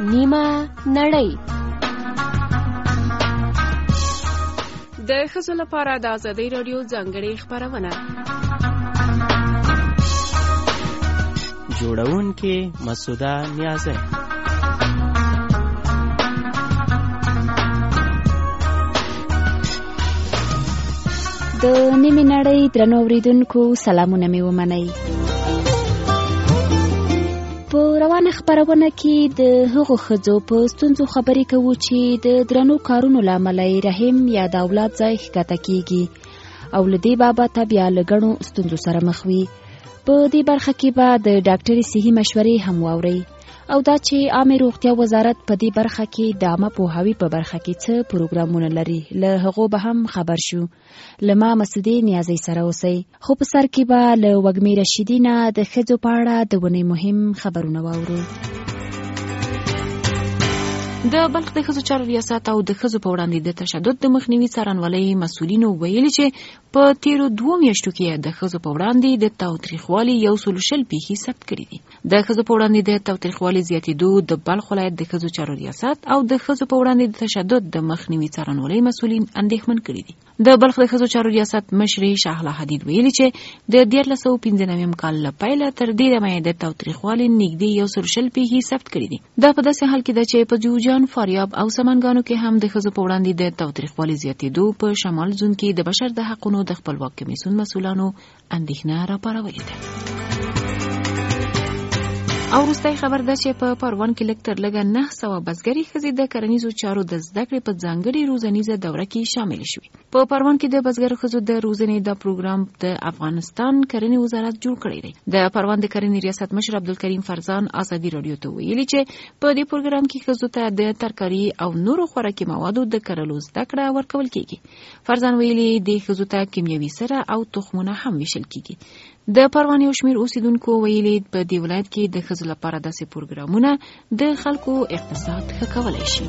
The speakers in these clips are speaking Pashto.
نیمه نړۍ. د ښځو لپاره د ازادۍ راډیو ځانګړې خپرونه. جوړونکې مسعوده نیازی. د نیمې نړۍ درنو اوریدونکو سلامونه مې ومنئ. په روانه خپرونه کې د هغو ښځو په ستونزو خبرې کوو چې د درنو کارونو له امله یې رحم یا د اولاد ځای ښکته کیږي او له دې بابته بیا له ګڼو ستونزو سره مخ وي. په دې برخه کې به د ډاکټري صحي مشورې هم واورئ او دا چې عامه روغتیا وزارت په دې برخه کې د عامه پوهاوي په برخه کې څه پروګرامونه لري له هغو به هم خبر شو. له ما مسعودې نیازۍ سره اوسئ. خو په سر کې به له وږمې رشیدي نه د ښځو په اړه د ونې مهم خبرونه واورو. د بلخ د ښځو چارو ریاست او د ښځو په وړاندې د تشدد د مخنیوي څارنوالۍ مسؤلینو ویلي چې په تیرو 2 میاشتو کې د ښځو په وړاندې د تاوتریخوالي 100 پیښې ثبت کړي دي. د ښځو په وړاندې د تاوتریخوالي زیاتېدو د بلخ ولایت د ښځو چارو ریاست او د ښځو په وړاندې د تشدد د مخنیوي څارنوالۍ مسؤلین اندېښمن کړي دي. د بلخ د ښځو چارو ریاست مشرې شاهله حدید ویلي چې د 1995 کال له پیله تر دې دمه د تاوتریخوالي نږدې 100 پیښې ثبت کړي دي. دا په داسې حال کې ده چې په جوجان، فاریاب او سمنګانو کې هم د ښځو په وړاندې د تاوتریخوالي زیاتېدو په شمال زون کې د بشر د حقونو د خپلواک کمیسیون مسؤلانو اندېښنه راپارولې ده. او وروستی خبر ده چې په پروان کې لږ تر لږه 900 بزګري ښځې د کرنیزو چارو د زده کړې په ځانګړې روزنیزه دوره کې شامل شوې. په پروان کې د بزګرو ښځو د روزنې دا پروګرام د افغانستان کرنې وزارت جوړ کړی دی. د پروان د کرنې ریاست مشر عبدالکریم فرزان ازادي راډیو ته ویلي چې په دې پروګرام کې ښځو ته د ترکاري او نورو خوراکي موادو د کرلو زده کړه ورکول کیږي. فرزان ویلي د ښځو ته کیمیاوي سره او تخمونه هم ویشل کیږي. د پروان یو شمېر اوسیدونکو ویلي په دې ولایت کې د ښځو لپاره داسې پروګرامونه د خلکو اقتصاد ښه کولی شي.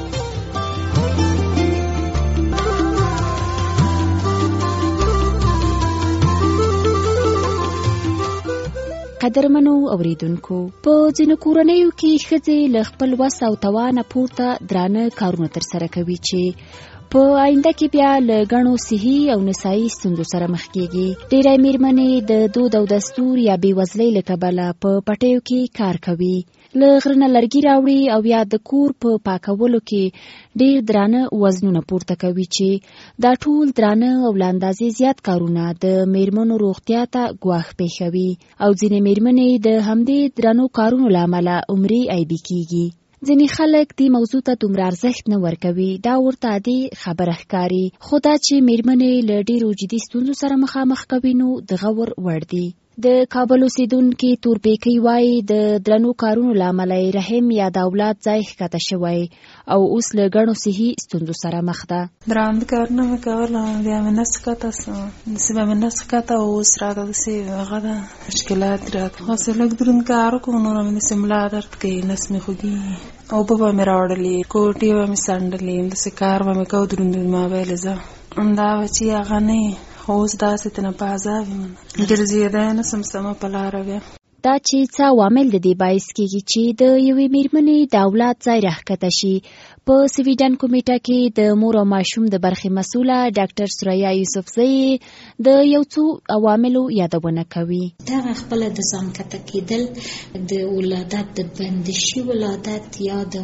قدرمنو اوریدونکو، په ځینو کورنیو کې ښځې له خپل وس او توانه پورته درانه کارونه ترسره کوي چې په آینده کې بیا له ګڼو صحي او نسایي ستونزو سره مخ کېږي. ډېری مېرمنې د دود او دستور یا بېوزلۍ له کبله په پټیو کې کار کوي، له غره نه لرګي راوړي او یا د کور په پاکولو کې ډېر درانه وزنونه پورته کوي چې دا ټول درانه او له اندازې زیات کارونه د مېرمنو روغتیا ته ګواښ پېښوي او ځینې مېرمنې د همدې درنو کارونو له امله عمري عیبي کېږي. ځینې خلک دې موضوع ته دومره ارزښت نه ورکوي. دا ورته عادي خبره ښکاري، خو دا چې مېرمنې له ډېرو جدي ستونزو سره مخامخ کوي نو د غور وړ دي. د کابل اوسیدونکي تورپیکۍ وایي د درنو کارونو له امله یې رحم یا د اولاد ځای ښکته شوی او اوس له ګڼو صحي ستونزو سره مخ ده. درانه کارونه مې کوله، بیا مې نس ښکته سوه، داسې به مې نس ښکته او اوس راته داسې هغه ده مشکلات راته. خاصې لږ دروند کار وکړو نو مې داسې ملا درد کوي، نس مې خوږېږي. اوبه به مې راوړلې، کوټې به مې څنډلې، داسې کار به مې کوو دروند ما ویلې زه دا به چې هغه نه خو اوس داسې ته نه په عذاب یم، ګرځېدی نه سم سمه په لاره بیا. دا چې څه عوامل د دې باعث کېږي چې د یوې مېرمنې د اولاد ځای راښکته شي. په سویډن کمیټه کې د مور او ماشوم د برخې مسؤله ډاکټر سریا یوسفزۍ د یو څو عواملو یادونه کوي. دغه خپله د ځان کته کېدل، د ولادت د بندشي ولادت یا د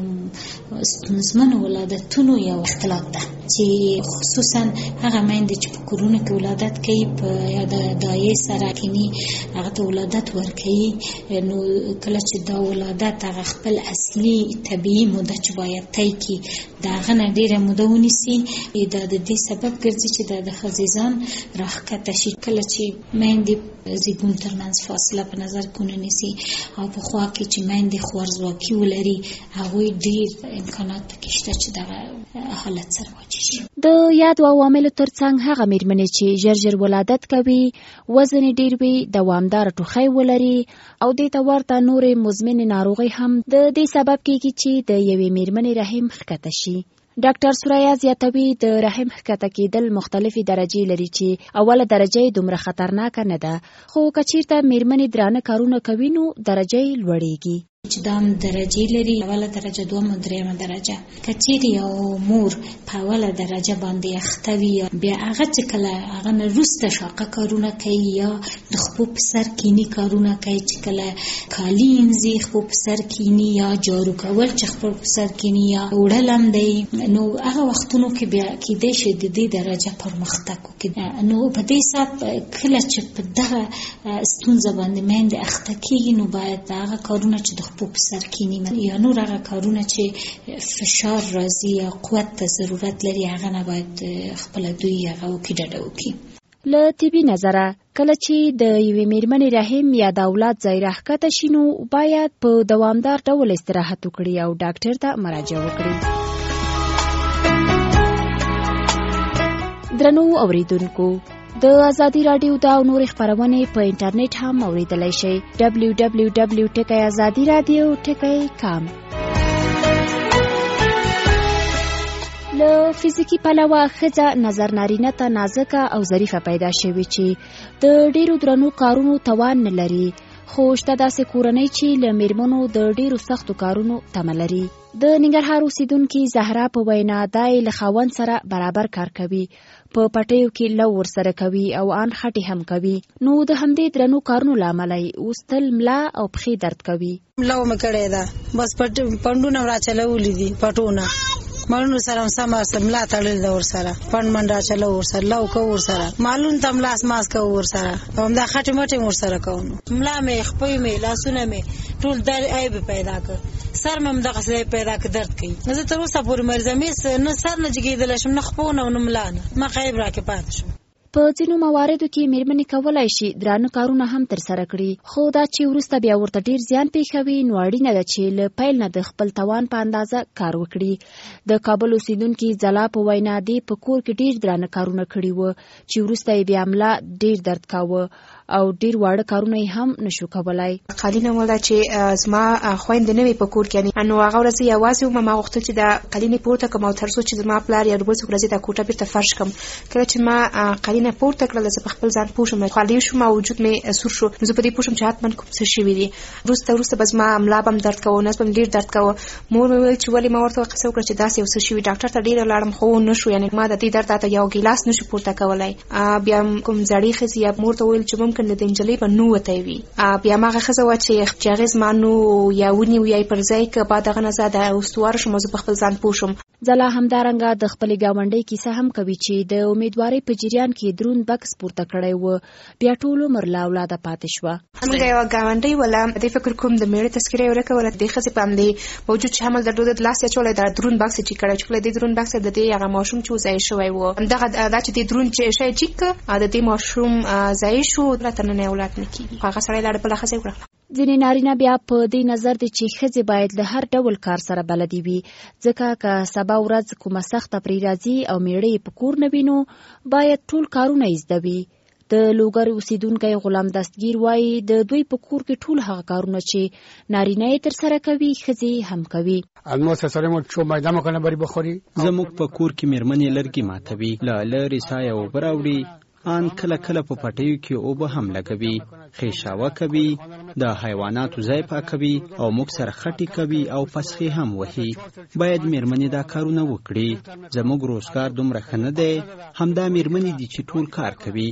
ستونزمنو ولادتونو یو اختلاط ده چې خصوصا هغه میندې چې په کورونو کې ولادت کوي په یا د دایې سره کینی هغه ته ولادت ورکوي، نو کله چې دا ولادت هغه خپل اصلي طبیعي موده چې باید طی کړي د هغه نه ډېره موده ونیسي، دا د دې سبب ګرځي چې د ښځې ځان راښکته شي. کله چې میندې زیږون ترمنځ فاصله په نظر کې ونیسي او په خوا کې چې میندې خوارځواکي ولري، هغوی ډېر امکانات پکې شته چې دغه حالت سره مواجه شي. د یادو عواملو ترڅنګ هغه مېرمنې چې ژر ژر ولادت کوي، وزن یې ډېر وي، دوامداره ټوخی ولري او دې ته ورته نورې مزمنې ناروغۍ هم د دې سبب کېږي چې د یوې مېرمنې رحم ښکته شي. ډاکټر سوریا زیاتوي د رحم ښکته کېدل مختلفې درجې لري چې اوله درجه یې دومره خطرناکه نه ده، خو که چېرته مېرمنې درانه کارونه کوي نو درجه یې لوړېږي. چې دام درجه لري، اوله درجه، دومه، دریمه درجه. کچېری او مور په اوله درجه باندې اختوي، بیا هغه چې کله هغه نه وروسته شاقه کارونه کوي یا د خپو په سر کینی کارونه کوي، چې کله کالی انځي خپو په سر کینی یا جارو کول چې خپو په سر کینی یا وړلم دی، نو هغه وختونو کې بیا کېدای شي د دې درجه پرمختګ وکړي. نو په دې سات کله چې په دغه ستونزه باندې میندې اخته کېږي، نو باید هغه کارونه چې د خپو په سر کینی یا نور هغه کارونه چې فشار راځي یا قوت ته ضرورت لري، هغه نه باید خپل دوی هغه وکړي، ډډه وکړي. له طبي نظره کله چې د یوې میرمنې رحم یا د اولاد ځای راښکته شي، نو باید په دوامدار ډول استراحت وکړي او ډاکټر ته مراجعه وکړي. درنو اوریدونکو، د ازادي راډیو دا نور خبرونه په انټرنیټ هم اوریدلای شئ. www.azadiradio.com. له فزیکی پلوه ښځه نظر نارینه ته نازکه او ظریفه پیدا شوې چې د ډیرو درنو کارونو توان نه لري، خو شته داسې کورنۍ چې له میرمنو د ډیرو سختو کارونو تمه لري. د ننګرهار اوسیدونکي زهرا په وینا دای له خاوند سره برابر کار کوي، په پټیو کې لو ورسره کوي او ان خټي هم کوي. نو د همدې درنو کارونو لامل اوس تل ملا او پښې درد کوي. لو مکړې ده، بس پندونه راچلولې دي، پټونه مالونو سره سم ملا تړل د ور سره پند منډا چلو ور سره لو کو ور سره مالون تم لاس ماس کو ور سره هم دا خټه مټه ور سره کوم ملا مې خپې مې لاسونه مې ټول در عیب پیدا کړ، سر مې دغه څه پیدا کړ، درد کوي. زه تر اوسه پورې مرزمې نه سر نه جګیدل شم، نه خپونه نه ملا نه ما خیب راکې پات شم. په ځینو مواردو کې میرمنې کولای شي درانه کارونه هم ترسره کړي، خو دا چې وروسته بیا ورته ډیر زیان پیښوي، نو اړینه ده چې له پیل نه د خپل توان په اندازه کار وکړي. د کابل اوسیدونکي ځلا په وینا دی په کور کې ډیر درانه کارونه کړي وو چې وروسته بیا ملا ډیر درد کاوه او ډیر واړه کارونه هم نشو کولای. قالینه مولا چې زما خويند نه وي په کور کې، نو هغه ورځ یوازې ما غوښتل چې د قالینه پورته کوم او ترڅو چې زما پلار یا ربل څوک راځي د کوټه بیرته فرش کوم. کله چې ما قالینه پورته کړل، زه په خپل ځان پوښم، خالي شوم او وجود مې سور شو. زه په دې پوښم چې حتمن کوم څه شي وي. وروسته بس ما املا بم درد کوو، نس بم ډیر درد کوو. مور مې ویل چې ولی ما ورته قصه وکړه چې داسې وسه شي. ډاکټر ته ډیر لاړم خو نشو، یعنی ما د دې درد ته یو ګیلاس نشو پورته کولای. بیا کوم زړی خزي یا مور ته ویل چې ممکن د انجلۍ په نو وته وي. بیا ما خزه و چې جاغز مانو یا ونی وی پر ځای ک بعد غنه زاده اوستوار شم، زه په خپل ځان پوښم. ځلا همدارنګه د خپل گاونډي کیسه هم کوي چې د امیدواري په جریان کې درون بکس پورته کړی و، بیا ټول عمر لا اولاده پاتې شو. همغه یو گاونډي ولا د فکر کوم د میړه تذکره ورکوله د خزه پاندې موجود چې حمل د لاس چولې د درون بکس چې کړی چې د درون بکس د دې هغه ماشوم چې ځای شوی و، همدغه د چې د درون چې شي چې د دې ماشوم ځای شو درته نه اولاد نکي. هغه سره لاړ په لخصه وکړه. ځینې نارینه بیا په دې نظر دي چې ښځې باید له هر ډول کار سره بلدي وي، ځکه که سبا ورځ کومه سخته پرې راځي او میړه په کور نه وي، نو باید ټول کارونه یې زده وي. د لوګر اوسیدونکی غلام دستگیر وایي د دوی په کور کې ټول هغه کارونه چې نارینه یې ترسره کوي ښځې هم کوي. زموږ په کور کې میرمنې لرګي ماتوي، له لرې سایه اوبه راوړي، ان کله کله په پټیو کې اوبه هم لګوي، خیشاوه کوي، د حیواناتو ځای پاکوي او موږ سره خټي کوي او پسخې هم وهي. باید میرمنې دا کارونه وکړي. زموږ روزګار دومره ښه نه دی، همدا میرمنې دي چې ټول کار کوي.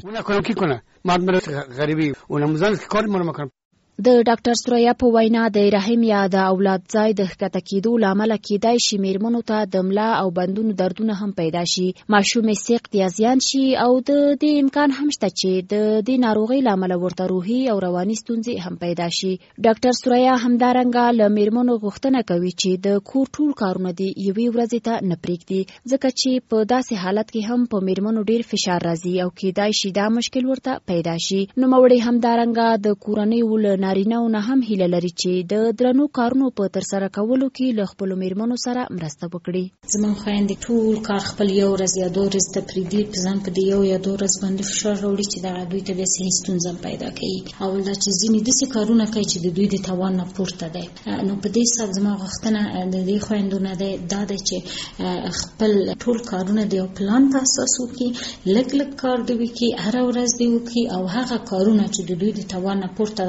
د ډاکټر سوریا په وینا د رحم یا د اولاد ځای د ښکته کېدو لامل کېدای شي میرمنو ته د ملا او بندونو دردونه هم پیدا شي، ماشوم سخت یا زیان شي او د دې امکان هم شته چې د دې ناروغۍ لامل ورته روحي او رواني ستونزې هم پیدا شي. ډاکټر سوریا همدارنګه له میرمنو غوښتنه کوي چې د کور ټول کارونه دي یوې ورځې ته نه پرېږدي، ځکه چې په داسې حالت کې هم په میرمنو ډیر فشار راځي او کېدای شي دا مشکل ورته پیدا شي. نوموړی همدارنګه د کورنۍ ول نارینه‌و نه هم هیله لري چې د درنو کارونو په ترسره کولو کې له خپلو میرمنو سره مرسته وکړي. زموږ خویندې ټول کار خپل یو ورځ یا دوه ورځې ته پرېږدي، په ځان په دې یو یا دوه ورځ باندې فشار راوړي چې دغه دوی ته بیا صحي ستونزه پیدا کوي. اول دا چې ځینې داسې کارونه کوي چې د دوی د توان نه پورته دی. نو په دې سبب زما غوښتنه د دې خویندو نه دا دی چې خپل ټول کارونه د یو پلان په اساس وکړي، لږ کار دی وکړي، هره ورځ دی وکړي او هغه کارونه چې د دوی د توان نه پورته ده دوی د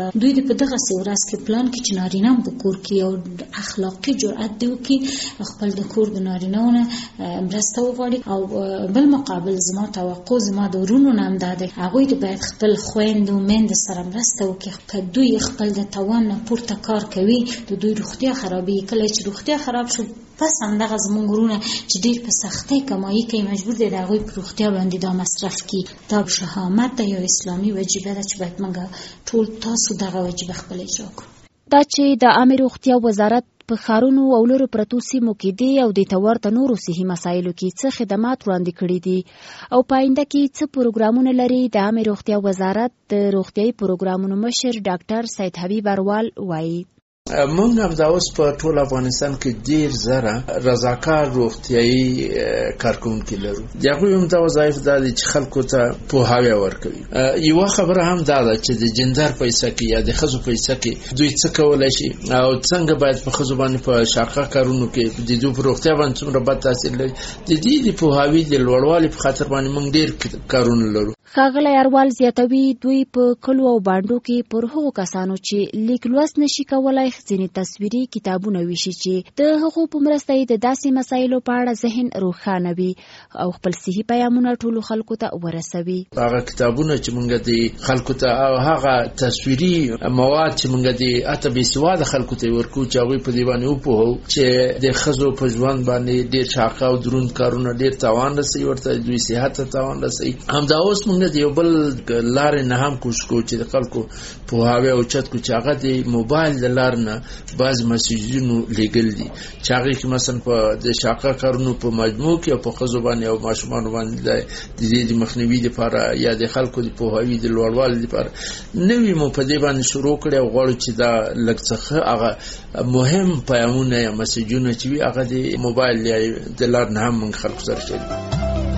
په دغه ورځ کې پلان کې چې نارینه په کور کې یو اخلاقی جرأت دی وکړي خپل د کور د نارینه‌ونه مرسته وغواړي او بل مقابل زما توقع زما د ورونو نه هم دا دی هغوی د باید خپل خویندو میندې سره مرسته وکړي که دوی خپل د توان نه پورته کار کوي د دوی روغتیا خرابېږي کله چې روغتیا خراب شو پس همدغه زموږ ورونه چې ډېر په سختۍ کمایي کوي مجبور دی د هغوی په روغتیا باندې دا مصرف کړي دا شهامت ده یو اسلامي وجیبه ده چې باید موږ ټول تاسو دغه وجیبه خپل اجرا کړو. دا چې د عامه روغتیا وزارت په ښارونو او لرو پرتو سیمو کې دی او د ورته نورو صحي مسایلو کې څه خدمات وړاندې کړي دي او په آینده کې څه پروګرامونه لري د عامه روغتیا وزارت د روغتیايي پروګرامونو مشر ډاکټر سید حبیب اروال وایي موږ هم دا اوس په ټول افغانستان کې ډیر زره رضاکار روغتیايي کارکونکي لرو. د هغوی هم دا وظایف دا دي چې خلکو ته پوهاوی ورکوي. یوه خبره هم دا ده چې د جندر پیسه کې یا د ښځو پیسه کې دوی څه کولی شي او څنګه باید په ښځو باندې په شاقه کارونو کې د دوی په روغتیا باندې څومره بد تاثیر لري. د دې د پوهاوي د لوړوالي په خاطر باندې موږ ډیر کارونه لرو. ښاغلی اروال زیاتوي دوی په کلو او بانډو کې پر هغو کسانو چې لیک لوست نشي کولای ځینې تصویري کتابونه ویشي چې د هغو په مرسته یې د داسې مسایلو په اړه ذهن روښانه وي او خپل صحي پیغامونه ټولو خلکو ته ورسوي. هغه کتابونه چې موږ د خلکو ته او هغه تصویري مواد چې موږ د اته بېسواده خلکو ته ورکو چې هغوی په دې باندې وپوهو چې د ښځو په ژوند باندې ډېر شاقه او دروند کارونه ډېر تاوان رسوي ورته دوی صحت ته تاوان رسوي. همدا اوس موږ د یو بل لارې نه هم کوشش کوو چې د خلکو پوهاوی اوچت کړو چې هغه د موبایل د لارې نه بعض مسیجونو لیږل دي چې هغې کې مثلا په د شاقه کارونو په مجموع کې او په ښځو باندې او ماشومانو باندې د دې د مخنیوي دپاره یا د خلکو د پوهاوي د لوړوالي دپاره نوي مو په دې باندې شروع کړی او غواړو چې دا لږ څه هغه مهم پیغامونه یا مسیجونه چې وي هغه د موبایل یا د لارې نه هم موږ خلکو سره شریک.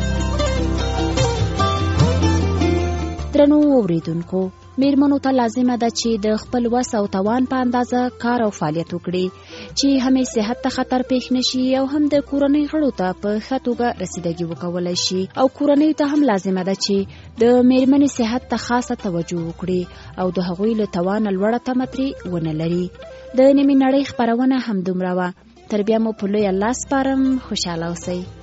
درنو اوریدونکو میرمنو ته لازمه ده چې د خپل وس او توان په اندازه کار او فعالیت وکړي چې هم صحت ته خطر پیښ نشي او هم د کورنۍ غړو ته په ښه توګه رسیدګي وکولای شي او کورنۍ ته هم لازمه ده چې د میرمنې صحت ته خاصه توجه وکړي او د هغوی له توانه لوړه تمه ترې ونه لري. د نیمې نړۍ خپرونه همدومره وه. تر بیا مو په لوی الله سپارم. خوشحاله اوسئ.